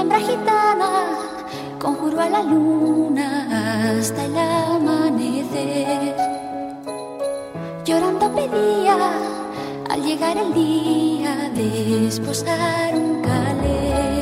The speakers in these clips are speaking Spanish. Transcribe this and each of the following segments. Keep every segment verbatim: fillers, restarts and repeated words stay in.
hembra gitana conjuró a la luna hasta el amanecer. Llorando pedía al llegar el día de esposar un calé.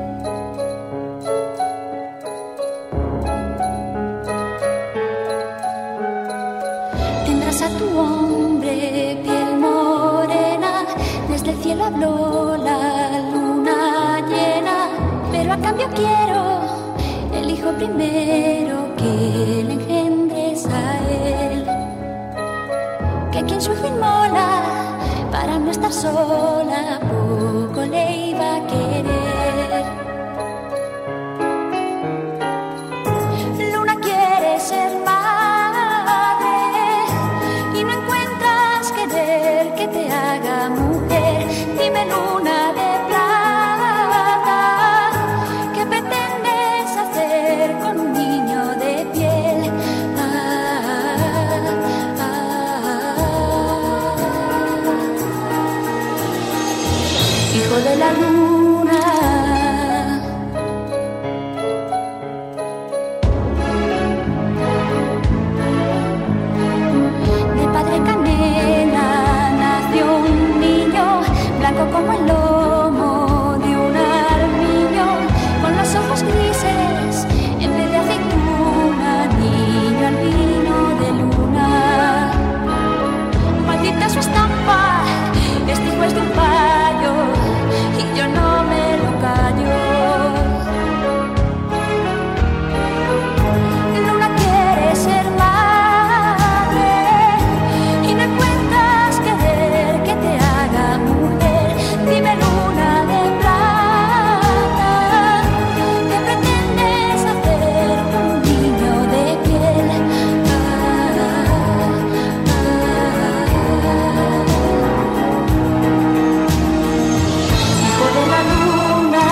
Tendrás a tu hombre piel morena, desde el cielo habló la luna llena, pero a cambio quiero el hijo primero que le engendres a él. Que quien su hijo inmola para no estar sola, poco le iba a querer. Luna quiere ser madre y no encuentras querer que te haga mujer. Dime, luna de plata, ¿qué pretendes hacer con un niño de piel? Ah, ah, ah. Hijo de la luna, de padre canela nació un niño, blanco como el lomo de un armiño, con los ojos grises en vez de aceituna, niño albino de luna. Maldita su estampa, este hijo es de un payo y yo no me lo callo. Luna quiere ser madre y no encuentras querer que te haga mujer. Dime, luna de plata, ¿qué pretendes hacer con un niño de piel? Ah, ah, hijo de la luna.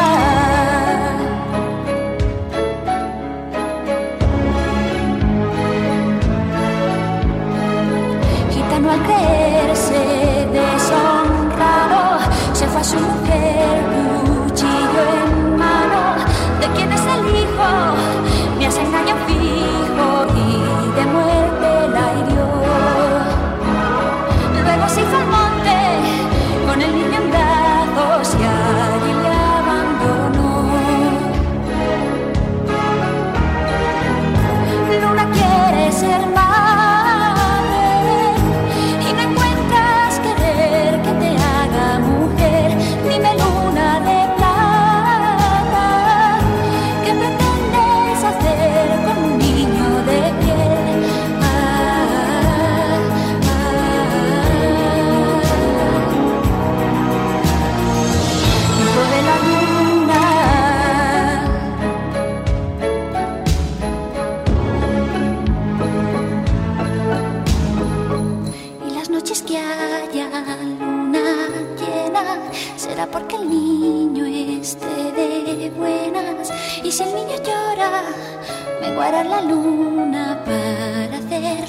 Gitano al creerse deshonrado se fue a su mujer, cuchillo en mano. ¿De quién es el hijo? Me has engañado fijo y de muerte la hirió. Luego se hizo al monte con el niño en brazos y allí le abandonó. Luna quiere ser madre y no encuentras querer que te haga mujer. Dime, luna de plata, ¿qué pretendes hacer con un niño de piel? Ah, ah, hijo de la luna. Y las noches que haya luna llena será porque el niño esté de buenas. Y si el niño llora, me guarda la luna para hacer